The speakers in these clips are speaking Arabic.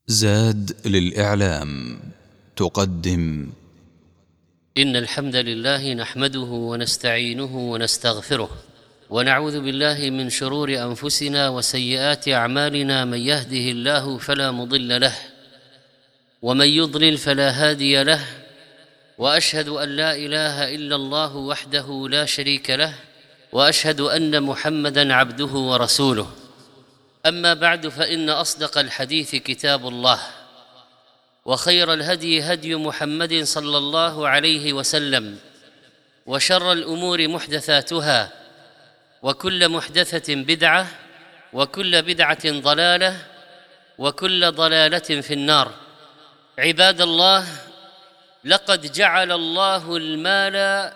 زاد للإعلام تقدم. إن الحمد لله نحمده ونستعينه ونستغفره ونعوذ بالله من شرور أنفسنا وسيئات أعمالنا. من يهده الله فلا مضل له ومن يضلل فلا هادي له، وأشهد أن لا إله إلا الله وحده لا شريك له، وأشهد أن محمدًا عبده ورسوله. أما بعد، فإن أصدق الحديث كتاب الله، وخير الهدي هدي محمد صلى الله عليه وسلم، وشر الأمور محدثاتها، وكل محدثة بدعة، وكل بدعة ضلالة، وكل ضلالة في النار. عباد الله، لقد جعل الله المال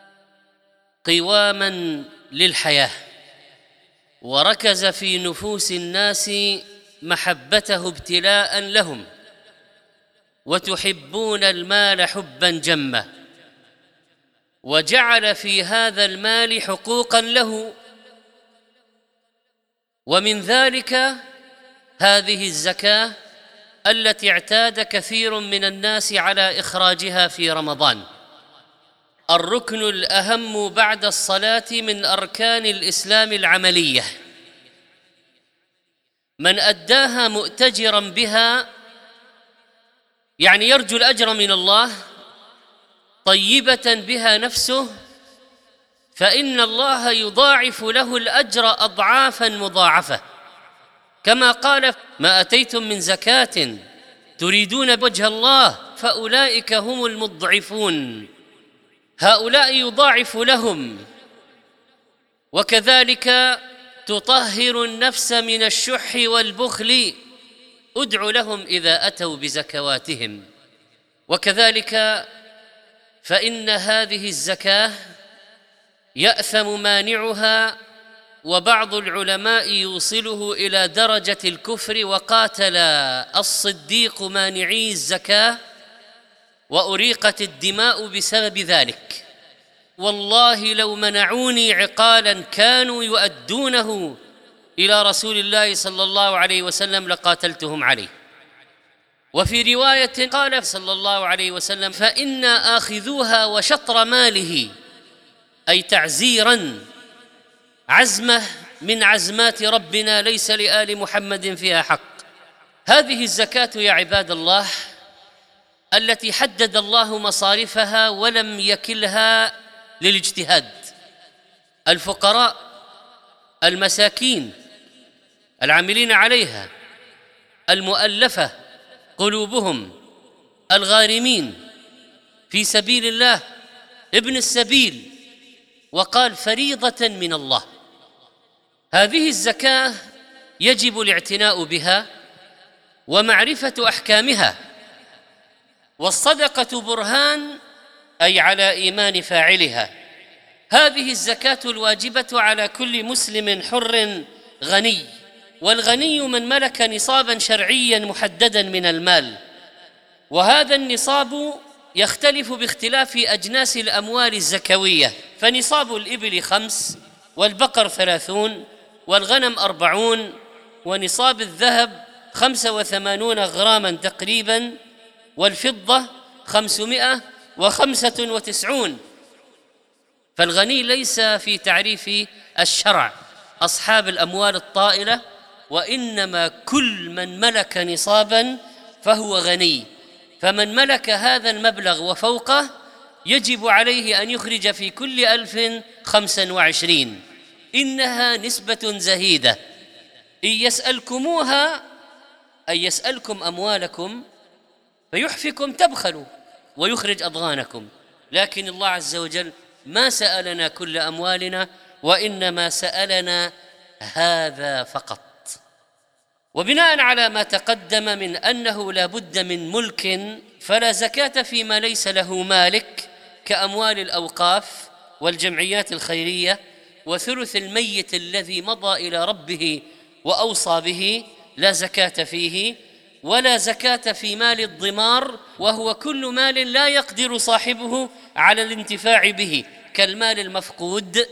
قواما للحياة، وركز في نفوس الناس محبته ابتلاء لهم، وتحبون المال حبا جما، وجعل في هذا المال حقوقا له، ومن ذلك هذه الزكاة التي اعتاد كثير من الناس على إخراجها في رمضان، الركن الأهم بعد الصلاة من أركان الإسلام العملية. من أداها مؤتجرا بها، يعني يرجو الأجر من الله، طيبة بها نفسه، فإن الله يضاعف له الأجر أضعافا مضاعفة، كما قال: ما أتيتم من زكاة تريدون وجه الله فأولئك هم المضعفون. هؤلاء يضاعف لهم. وكذلك تطهر النفس من الشح والبخل، ادع لهم إذا أتوا بزكواتهم. وكذلك فإن هذه الزكاة يأثم مانعها، وبعض العلماء يوصله إلى درجة الكفر، وقاتل الصديق مانعي الزكاة وأريقت الدماء بسبب ذلك. والله لو منعوني عقالا كانوا يؤدونه إلى رسول الله صلى الله عليه وسلم لقاتلتهم عليه. وفي رواية قال صلى الله عليه وسلم: فإنا آخذوها وشطر ماله، أي تعزيرا، عزمة من عزمات ربنا ليس لآل محمد فيها حق. هذه الزكاة يا عباد الله التي حدد الله مصارفها ولم يكلها للاجتهاد. الفقراء، المساكين، العاملين عليها، المؤلفة قلوبهم، الغارمين في سبيل الله، ابن السبيل، وقال: فريضة من الله. هذه الزكاة يجب الاعتناء بها ومعرفة أحكامها. والصدقة برهان، أي على إيمان فاعلها. هذه الزكاة الواجبة على كل مسلم حر غني، والغني من ملك نصابا شرعيا محددا من المال، وهذا النصاب يختلف باختلاف أجناس الأموال الزكوية، فنصاب الإبل 5، والبقر 30، والغنم 40، ونصاب الذهب 85 غراما تقريبا، والفضة 595. فالغني ليس في تعريف الشرع أصحاب الأموال الطائلة، وإنما كل من ملك نصابا فهو غني. فمن ملك هذا المبلغ وفوقه يجب عليه أن يخرج في كل 1000 25. إنها نسبة زهيدة. إن يسألكموها، أي يسألكم أموالكم، فيحفكم تبخلوا ويخرج أضغانكم. لكن الله عز وجل ما سألنا كل أموالنا، وإنما سألنا هذا فقط. وبناء على ما تقدم من أنه لا بد من ملك، فلا زكاة فيما ليس له مالك، كأموال الأوقاف والجمعيات الخيرية، وثلث الميت الذي مضى إلى ربه وأوصى به لا زكاة فيه، ولا زكاة في مال الضمار، وهو كل مال لا يقدر صاحبه على الانتفاع به، كالمال المفقود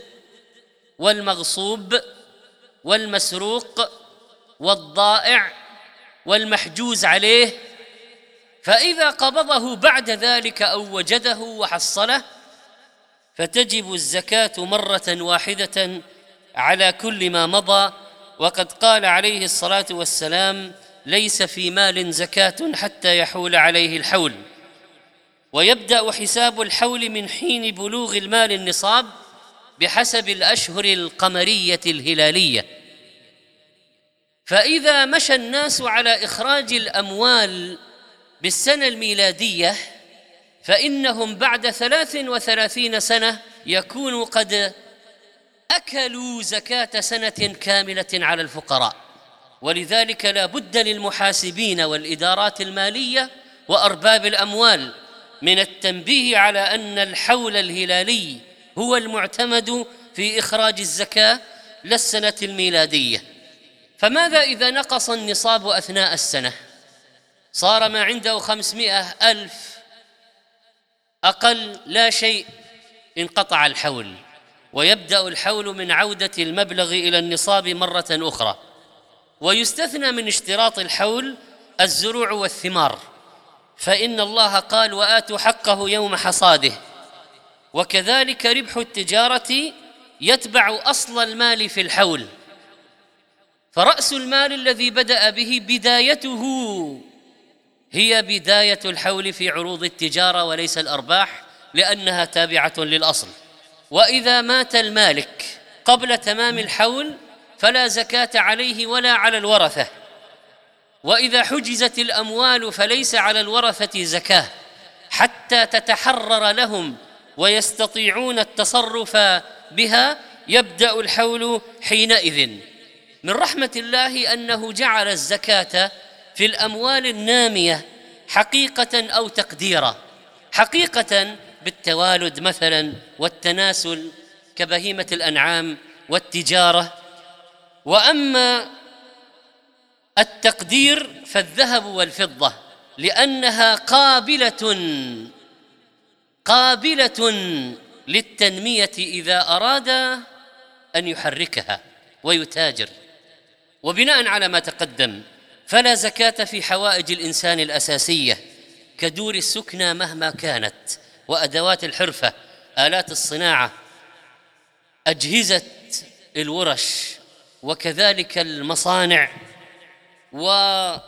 والمغصوب والمسروق والضائع والمحجوز عليه، فإذا قبضه بعد ذلك أو وجده وحصله فتجب الزكاة مرة واحدة على كل ما مضى. وقد قال عليه الصلاة والسلام: ليس في مال زكاة حتى يحول عليه الحول. ويبدأ حساب الحول من حين بلوغ المال النصاب بحسب الأشهر القمرية الهلالية. فإذا مشى الناس على إخراج الأموال بالسنة الميلادية فإنهم بعد 33 سنة يكونوا قد أكلوا زكاة سنة كاملة على الفقراء. ولذلك لا بد للمحاسبين والإدارات المالية وأرباب الأموال من التنبيه على أن الحول الهلالي هو المعتمد في إخراج الزكاة لا السنة الميلادية. فماذا إذا نقص النصاب أثناء السنة؟ صار ما عنده 500,000 أقل لا شيء، انقطع الحول، ويبدأ الحول من عودة المبلغ إلى النصاب مرة أخرى. ويستثنى من اشتراط الحول الزروع والثمار، فإن الله قال: وآتوا حقه يوم حصاده. وكذلك ربح التجارة يتبع أصل المال في الحول، فرأس المال الذي بدأ به بدايته هي بداية الحول في عروض التجارة وليس الأرباح، لأنها تابعة للأصل. وإذا مات المالك قبل تمام الحول فلا زكاة عليه ولا على الورثة. وإذا حجزت الأموال فليس على الورثة زكاة حتى تتحرر لهم ويستطيعون التصرف بها، يبدأ الحول حينئذ. من رحمة الله أنه جعل الزكاة في الأموال النامية حقيقة أو تقديرا. حقيقة بالتوالد مثلا والتناسل كبهيمة الأنعام والتجارة. وأما التقدير فالذهب والفضة، لأنها قابلة للتنمية إذا أراد أن يحركها ويتاجر. وبناء على ما تقدم فلا زكاة في حوائج الإنسان الأساسية كدور السكنى مهما كانت، وأدوات الحرفة، آلات الصناعة، أجهزة الورش، وكذلك المصانع، وآلات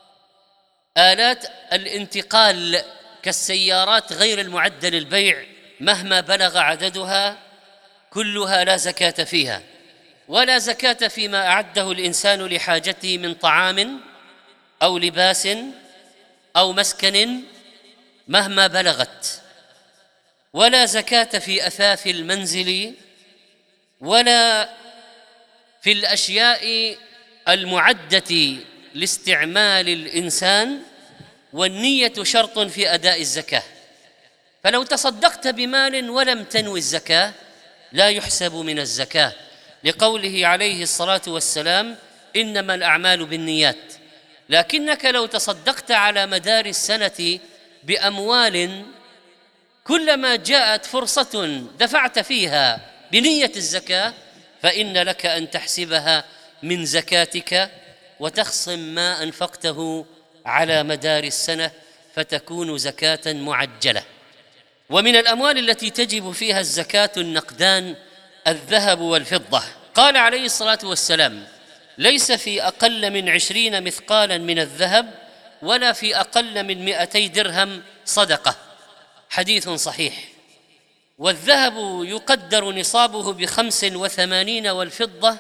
الانتقال كالسيارات غير المعدة للبيع مهما بلغ عددها، كلها لا زكاة فيها. ولا زكاة فيما أعده الإنسان لحاجته من طعام أو لباس أو مسكن مهما بلغت. ولا زكاة في أثاث المنزل، ولا في الأشياء المعدة لاستعمال الإنسان، والنية شرط في أداء الزكاة. فلو تصدقت بمال ولم تنوي الزكاة لا يحسب من الزكاة، لقوله عليه الصلاة والسلام: إنما الأعمال بالنيات. لكنك لو تصدقت على مدار السنة بأموال كلما جاءت فرصة دفعت فيها بنية الزكاة فإن لك أن تحسبها من زكاتك وتخصم ما أنفقته على مدار السنة فتكون زكاة معجلة. ومن الأموال التي تجب فيها الزكاة النقدان: الذهب والفضة. قال عليه الصلاة والسلام: ليس في أقل من 20 مثقالا من الذهب ولا في أقل من 200 درهم صدقة. حديث صحيح. والذهب يقدر نصابه ب85 والفضة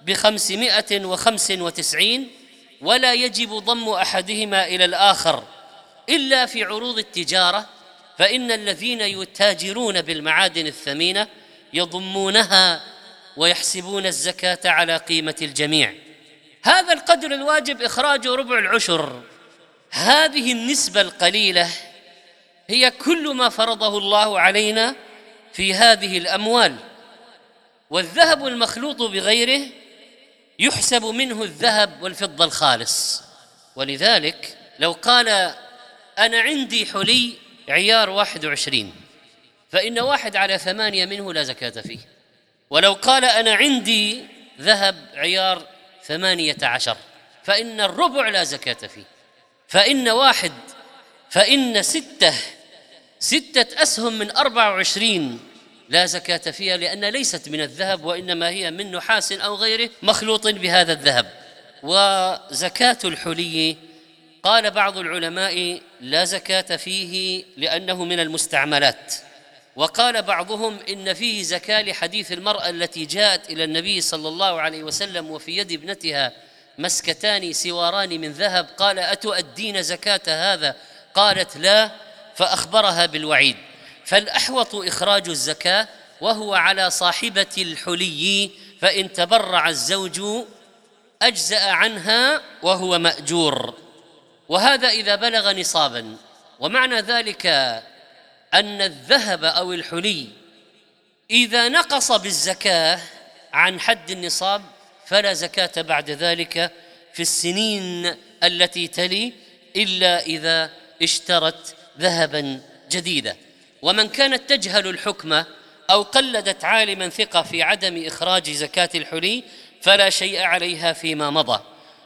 ب595، ولا يجب ضم أحدهما إلى الآخر إلا في عروض التجارة، فإن الذين يتاجرون بالمعادن الثمينة يضمونها ويحسبون الزكاة على قيمة الجميع. هذا القدر الواجب إخراجه ربع العشر. هذه النسبة القليلة هي كل ما فرضه الله علينا في هذه الأموال. والذهب المخلوط بغيره يحسب منه الذهب والفضة الخالص. ولذلك لو قال: أنا عندي حلي عيار 21، فإن 1/8 منه لا زكاة فيه. ولو قال: أنا عندي ذهب عيار 18، فإن الربع لا زكاة فيه، فإن ستة أسهم من 24 لا زكاة فيها، لأن ليست من الذهب وإنما هي من نحاس أو غيره مخلوط بهذا الذهب. وزكاة الحلي قال بعض العلماء لا زكاة فيه لأنه من المستعملات، وقال بعضهم إن فيه زكاة لحديث المرأة التي جاءت إلى النبي صلى الله عليه وسلم وفي يد ابنتها مسكتان سواران من ذهب، قال أتؤدين زكاة هذا؟ قالت لا، فأخبرها بالوعيد. فالأحوط إخراج الزكاة، وهو على صاحبة الحلي، فإن تبرع الزوج أجزأ عنها وهو مأجور، وهذا إذا بلغ نصابا. ومعنى ذلك أن الذهب أو الحلي إذا نقص بالزكاة عن حد النصاب فلا زكاة بعد ذلك في السنين التي تلي، إلا إذا اشترت ذهبا جديدا. ومن كانت تجهل الحكم أو قلدت عالما ثقة في عدم إخراج زكاة الحلي فلا شيء عليها فيما مضى.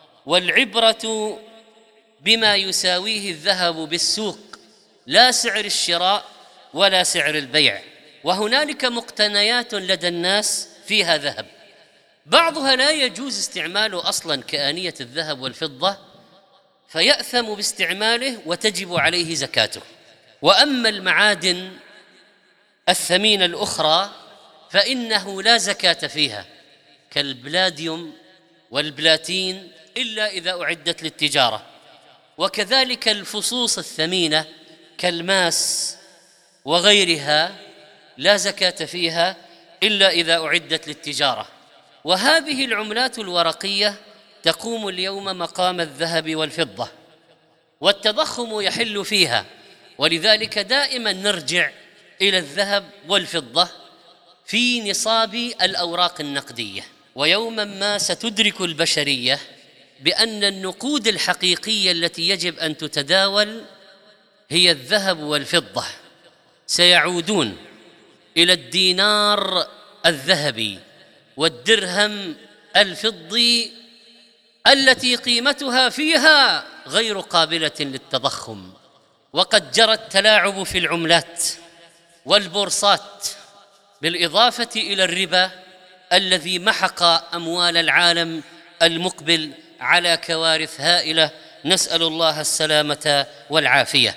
والعبرة بما يساويه الذهب بالسوق، لا سعر الشراء ولا سعر البيع. وهنالك مقتنيات لدى الناس فيها ذهب، بعضها لا يجوز استعماله أصلا كآنية الذهب والفضة، فيأثم باستعماله وتجب عليه زكاته. وأما المعادن الثمينة الأخرى فإنه لا زكاة فيها، كالبلاديوم والبلاتين، إلا إذا أعدت للتجارة. وكذلك الفصوص الثمينة كالماس وغيرها لا زكاة فيها إلا إذا أعدت للتجارة. وهذه العملات الورقية تقوم اليوم مقام الذهب والفضة، والتضخم يحل فيها، ولذلك دائما نرجع إلى الذهب والفضة في نصاب الأوراق النقدية. ويوما ما ستدرك البشرية بأن النقود الحقيقية التي يجب أن تتداول هي الذهب والفضة، سيعودون إلى الدينار الذهبي والدرهم الفضي التي قيمتها فيها غير قابلة للتضخم. وقد جرى التلاعب في العملات والبورصات، بالإضافة إلى الربا الذي محق أموال العالم المقبل على كوارث هائلة، نسأل الله السلامة والعافية.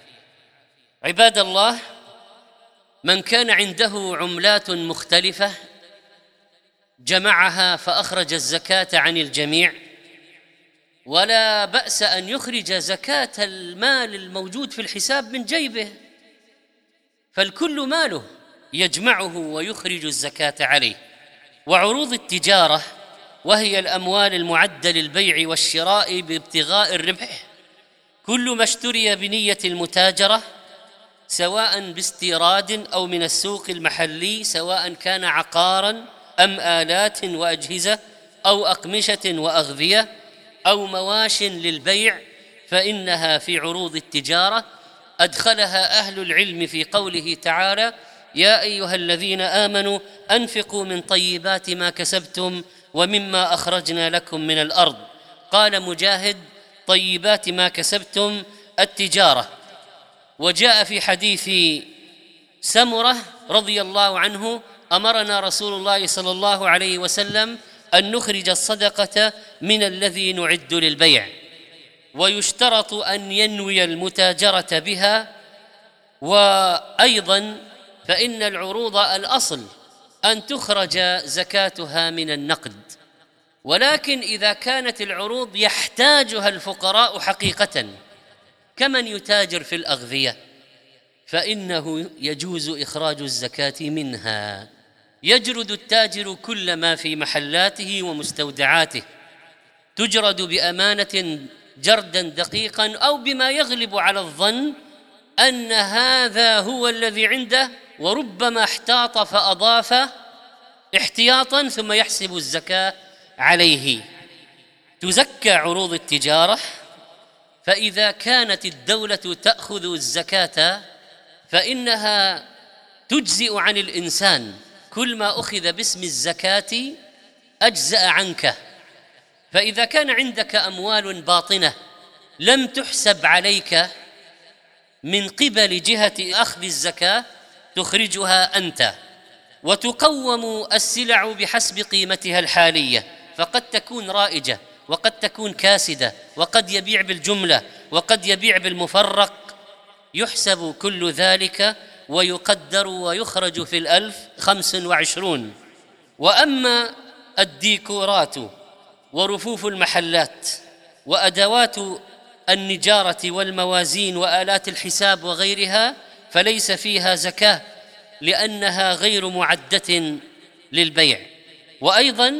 عباد الله، من كان عنده عملات مختلفة جمعها فأخرج الزكاة عن الجميع، ولا بأس أن يخرج زكاة المال الموجود في الحساب من جيبه، فالكل ماله يجمعه ويخرج الزكاة عليه. وعروض التجارة وهي الأموال المعدة للبيع والشراء بابتغاء الربح، كل ما اشتري بنية المتاجرة سواء باستيراد أو من السوق المحلي، سواء كان عقاراً أم آلات وأجهزة أو أقمشة وأغذية أو مواش للبيع، فإنها في عروض التجارة. أدخلها أهل العلم في قوله تعالى: يا أيها الذين آمنوا أنفقوا من طيبات ما كسبتم ومما أخرجنا لكم من الأرض. قال مجاهد: طيبات ما كسبتم التجارة. وجاء في حديث سمرة رضي الله عنه: أمرنا رسول الله صلى الله عليه وسلم أن نخرج الصدقة من الذي نعد للبيع، ويشترط أن ينوي المتاجرة بها. وأيضا فإن العروض الأصل أن تخرج زكاتها من النقد، ولكن إذا كانت العروض يحتاجها الفقراء حقيقة كمن يتاجر في الأغذية فإنه يجوز إخراج الزكاة منها. يجرد التاجر كل ما في محلاته ومستودعاته، تجرد بأمانة جردا دقيقا أو بما يغلب على الظن أن هذا هو الذي عنده، وربما احتاط فأضاف احتياطا ثم يحسب الزكاة عليه. تزكى عروض التجارة، فإذا كانت الدولة تأخذ الزكاة فإنها تجزئ عن الإنسان، كل ما أخذ باسم الزكاة أجزأ عنك، فإذا كان عندك أموال باطنة لم تحسب عليك من قبل جهة أخذ الزكاة، تخرجها أنت، وتقوم السلع بحسب قيمتها الحالية، فقد تكون رائجة وقد تكون كاسدة، وقد يبيع بالجملة وقد يبيع بالمفرق، يحسب كل ذلك ويقدر ويخرج في 1025. وأما الديكورات ورفوف المحلات وأدوات النجارة والموازين وآلات الحساب وغيرها فليس فيها زكاة، لأنها غير معدة للبيع. وأيضا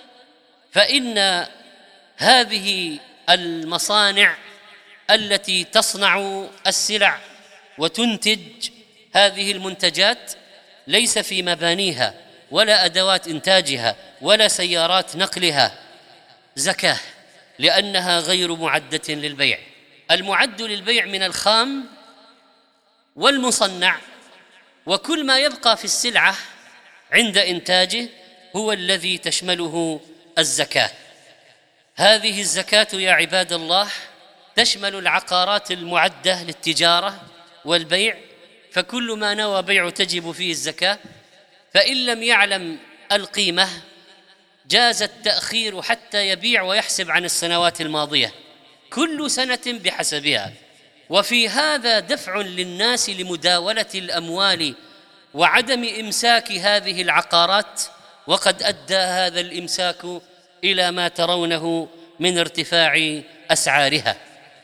فإن هذه المصانع التي تصنع السلع وتنتج هذه المنتجات ليس في مبانيها ولا أدوات إنتاجها ولا سيارات نقلها زكاة، لأنها غير معدة للبيع. المعد للبيع من الخام والمصنع، وكل ما يبقى في السلعة عند إنتاجه هو الذي تشمله الزكاة. هذه الزكاة يا عباد الله تشمل العقارات المعدة للتجارة والبيع، فكل ما نوى بيع تجب فيه الزكاة، فإن لم يعلم القيمة جاز التأخير حتى يبيع ويحسب عن السنوات الماضية، كل سنة بحسبها. وفي هذا دفع للناس لمداولة الأموال وعدم إمساك هذه العقارات، وقد أدى هذا الإمساك إلى ما ترونه من ارتفاع أسعارها.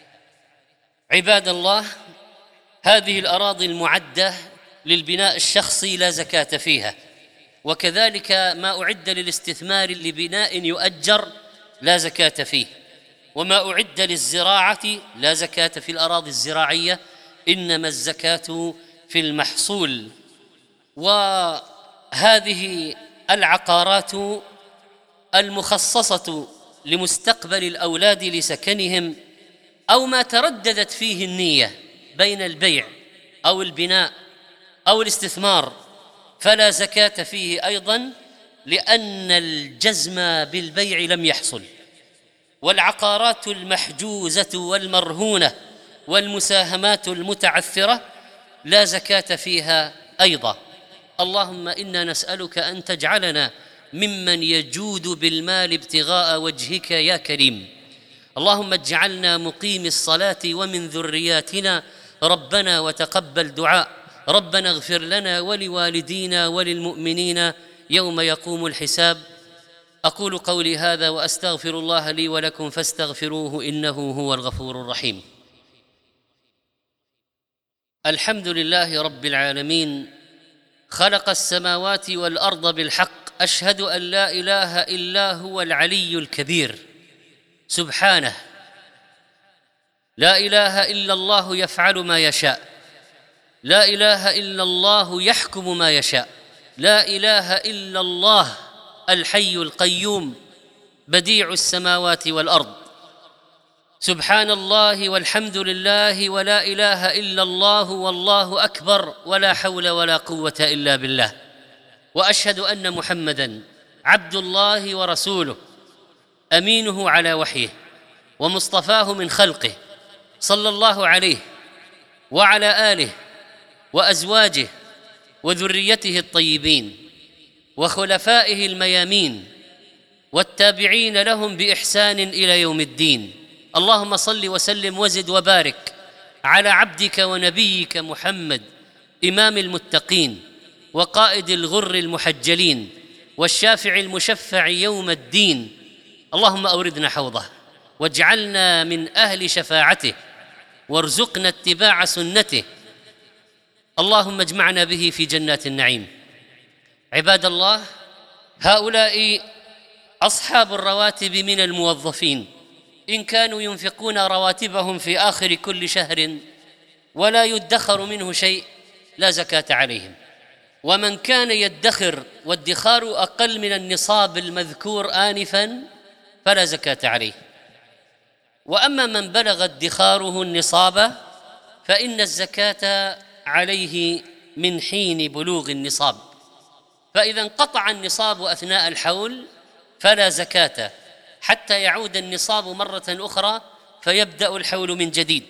عباد الله، هذه الأراضي المعدة للبناء الشخصي لا زكاة فيها، وكذلك ما أعد للاستثمار لبناء يؤجر لا زكاة فيه، وما أعد للزراعة لا زكاة في الأراضي الزراعية، إنما الزكاة في المحصول. وهذه العقارات المخصصة لمستقبل الأولاد لسكنهم، أو ما ترددت فيه النية بين البيع أو البناء أو الاستثمار، فلا زكاة فيه أيضا، لأن الجزم بالبيع لم يحصل. والعقارات المحجوزة والمرهونة والمساهمات المتعثرة لا زكاة فيها أيضا. اللهم إنا نسألك أن تجعلنا ممن يجود بالمال ابتغاء وجهك يا كريم. اللهم اجعلنا مقيم الصلاة ومن ذرياتنا ربنا وتقبل دعاء. ربنا اغفر لنا ولوالدينا وللمؤمنين يوم يقوم الحساب. أقول قولي هذا وأستغفر الله لي ولكم فاستغفروه إنه هو الغفور الرحيم. الحمد لله رب العالمين، خلق السماوات والأرض بالحق، أشهد أن لا إله إلا هو العلي الكبير سبحانه، لا إله إلا الله يفعل ما يشاء، لا إله إلا الله يحكم ما يشاء، لا إله إلا الله الحي القيوم بديع السماوات والأرض. سبحان الله والحمد لله ولا إله إلا الله والله أكبر ولا حول ولا قوة إلا بالله. وأشهد أن محمدًا عبد الله ورسوله، أمينه على وحيه ومصطفاه من خلقه، صلى الله عليه وعلى آله وأزواجه وذريته الطيبين وخلفائه الميامين والتابعين لهم بإحسان إلى يوم الدين. اللهم صل وسلم وزد وبارك على عبدك ونبيك محمد، إمام المتقين وقائد الغر المحجلين والشافع المشفع يوم الدين. اللهم أوردنا حوضه واجعلنا من أهل شفاعته وارزقنا اتباع سنته. اللهم اجمعنا به في جنات النعيم. عباد الله، هؤلاء أصحاب الرواتب من الموظفين، إن كانوا ينفقون رواتبهم في آخر كل شهر ولا يدخر منه شيء لا زكاة عليهم. ومن كان يدخر والدخار أقل من النصاب المذكور آنفا فلا زكاة عليه. وأما من بلغ ادخاره النصاب فإن الزكاة عليه من حين بلوغ النصاب، فإذا انقطع النصاب أثناء الحول فلا زكاة، حتى يعود النصاب مرة أخرى فيبدأ الحول من جديد.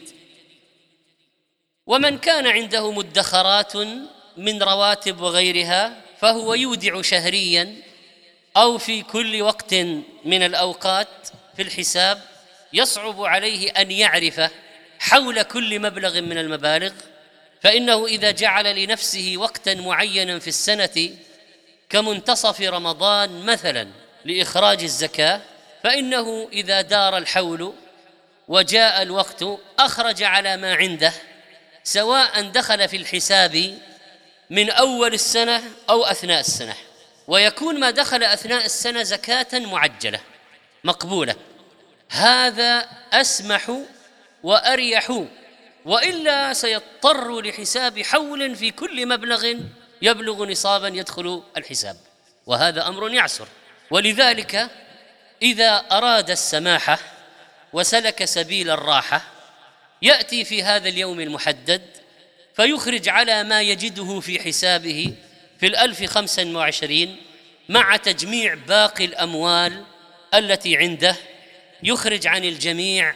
ومن كان عنده مدخرات من رواتب وغيرها فهو يودع شهريا أو في كل وقت من الأوقات في الحساب. يصعب عليه أن يعرف حول كل مبلغ من المبالغ، فإنه إذا جعل لنفسه وقتا معينا في السنة كمنتصف رمضان مثلا لإخراج الزكاة، فإنه إذا دار الحول وجاء الوقت أخرج على ما عنده، سواء دخل في الحساب من أول السنة أو أثناء السنة، ويكون ما دخل أثناء السنة زكاة معجلة مقبولة. هذا أسمح وأريح، وإلا سيضطر لحساب حول في كل مبلغ يبلغ نصابا يدخل الحساب، وهذا أمر يعسر. ولذلك إذا أراد السماحة وسلك سبيل الراحة يأتي في هذا اليوم المحدد فيخرج على ما يجده في حسابه في 1025 مع تجميع باقي الأموال التي عنده، يخرج عن الجميع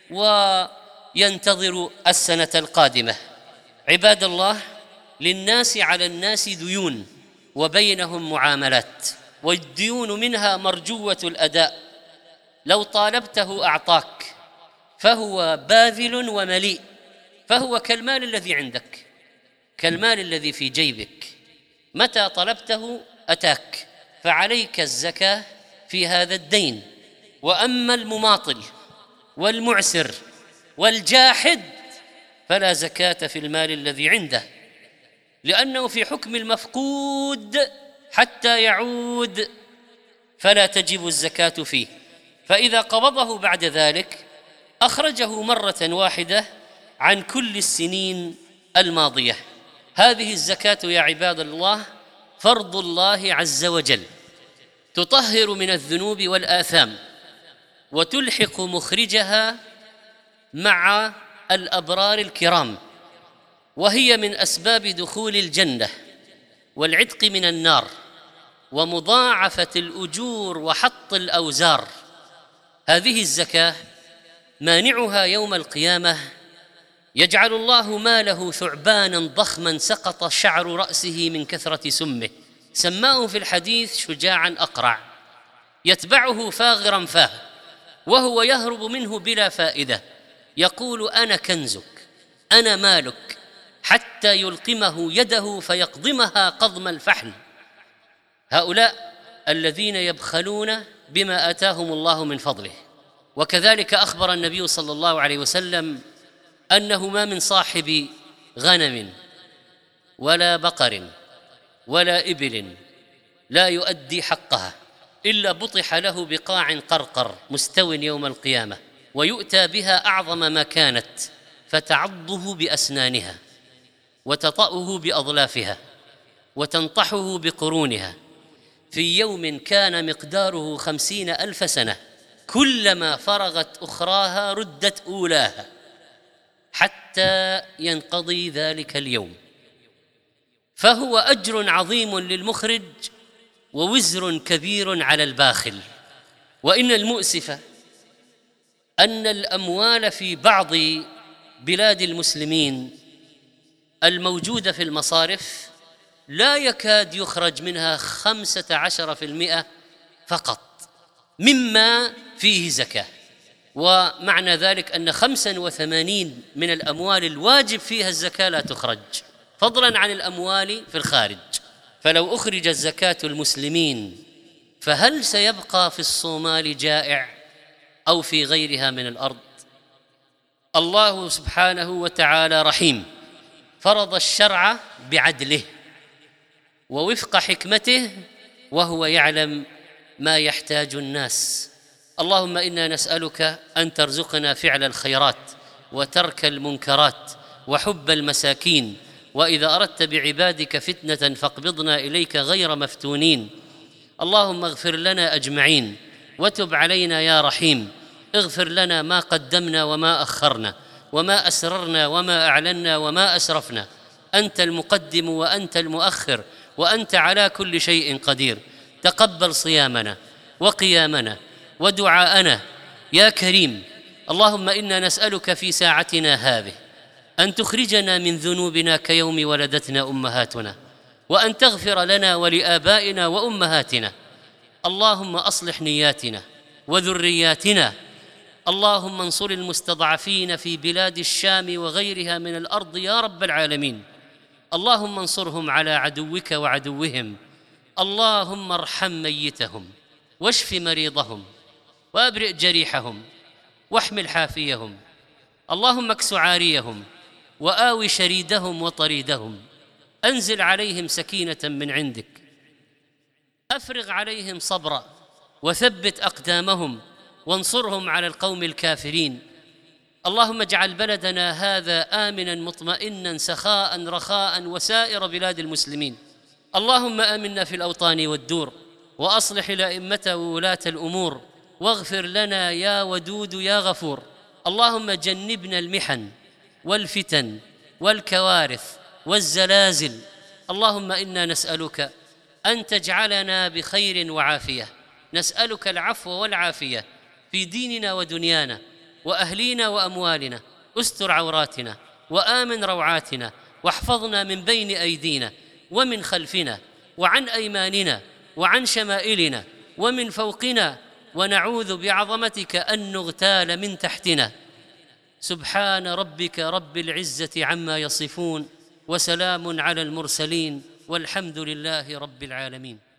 وينتظر السنة القادمة. عباد الله، للناس على الناس ديون وبينهم معاملات، والديون منها مرجوة الأداء، لو طالبته أعطاك، فهو باذل ومليء، فهو كالمال الذي عندك، كالمال الذي في جيبك، متى طلبته أتاك، فعليك الزكاة في هذا الدين. وأما المماطل والمعسر والجاحد فلا زكاة في المال الذي عنده، لأنه في حكم المفقود حتى يعود، فلا تجب الزكاة فيه. فإذا قبضه بعد ذلك أخرجه مرة واحدة عن كل السنين الماضية. هذه الزكاة يا عباد الله فرض الله عز وجل، تطهر من الذنوب والآثام، وتلحق مخرجها مع الأبرار الكرام، وهي من أسباب دخول الجنة والعتق من النار ومضاعفة الأجور وحط الأوزار. هذه الزكاة مانعها يوم القيامة يجعل الله ماله ثعبانا ضخما سقط شعر رأسه من كثرة سمه، سماه في الحديث شجاعا أقرع، يتبعه فاغرا فاه وهو يهرب منه بلا فائدة، يقول أنا كنزك أنا مالك، حتى يلقمه يده فيقضمها قضم الفحل. هؤلاء الذين يبخلون بما آتاهم الله من فضله. وكذلك أخبر النبي صلى الله عليه وسلم أنه ما من صاحب غنم ولا بقر ولا إبل لا يؤدي حقها إلا بطح له بقاع قرقر مستو يوم القيامة، ويؤتى بها أعظم ما كانت فتعضه بأسنانها وتطأه بأظلافها وتنطحه بقرونها في يوم كان مقداره 50,000 سنة، كلما فرغت أخراها ردت أولاها حتى ينقضي ذلك اليوم. فهو أجر عظيم للمخرج ووزر كبير على الباخل. وإن المؤسف أن الأموال في بعض بلاد المسلمين الموجودة في المصارف لا يكاد يخرج منها 15% فقط مما فيه زكاة، ومعنى ذلك أن 85 من الأموال الواجب فيها الزكاة لا تخرج، فضلا عن الأموال في الخارج. فلو أخرجت زكاة المسلمين فهل سيبقى في الصومال جائع أو في غيرها من الأرض؟ الله سبحانه وتعالى رحيم، فرض الشرع بعدله ووفق حكمته، وهو يعلم ما يحتاج الناس. اللهم إنا نسألك أن ترزقنا فعل الخيرات وترك المنكرات وحب المساكين، وإذا أردت بعبادك فتنة فاقبضنا إليك غير مفتونين. اللهم اغفر لنا أجمعين وتب علينا يا رحيم، اغفر لنا ما قدمنا وما أخرنا وما أسررنا وما أعلنا وما أسرفنا، أنت المقدم وأنت المؤخر وأنت على كل شيء قدير. تقبل صيامنا وقيامنا ودعاءنا يا كريم. اللهم إنا نسألك في ساعتنا هذه أن تخرجنا من ذنوبنا كيوم ولدتنا أمهاتنا، وأن تغفر لنا ولآبائنا وأمهاتنا. اللهم أصلح نياتنا وذرياتنا. اللهم انصر المستضعفين في بلاد الشام وغيرها من الأرض يا رب العالمين. اللهم انصرهم على عدوك وعدوهم. اللهم ارحم ميتهم واشف مريضهم وأبرئ جريحهم واحمل حافيهم. اللهم اكس عاريهم وآوي شريدهم وطريدهم. أنزل عليهم سكينة من عندك، أفرغ عليهم صبرا وثبت أقدامهم وانصرهم على القوم الكافرين. اللهم اجعل بلدنا هذا آمنا مطمئنا سخاء رخاء وسائر بلاد المسلمين. اللهم آمنا في الأوطان والدور، وأصلح الأئمة وولاة الأمور، واغفر لنا يا ودود يا غفور. اللهم جنبنا المحن والفتن والكوارث والزلازل. اللهم إنا نسألك أن تجعلنا بخير وعافية. نسألك العفو والعافية في ديننا ودنيانا وأهلينا وأموالنا. استر عوراتنا وآمن روعاتنا، واحفظنا من بين أيدينا ومن خلفنا وعن أيماننا وعن شمائلنا ومن فوقنا، ونعوذ بعظمتك أن نغتال من تحتنا. سبحان ربك رب العزة عما يصفون، وسلام على المرسلين، والحمد لله رب العالمين.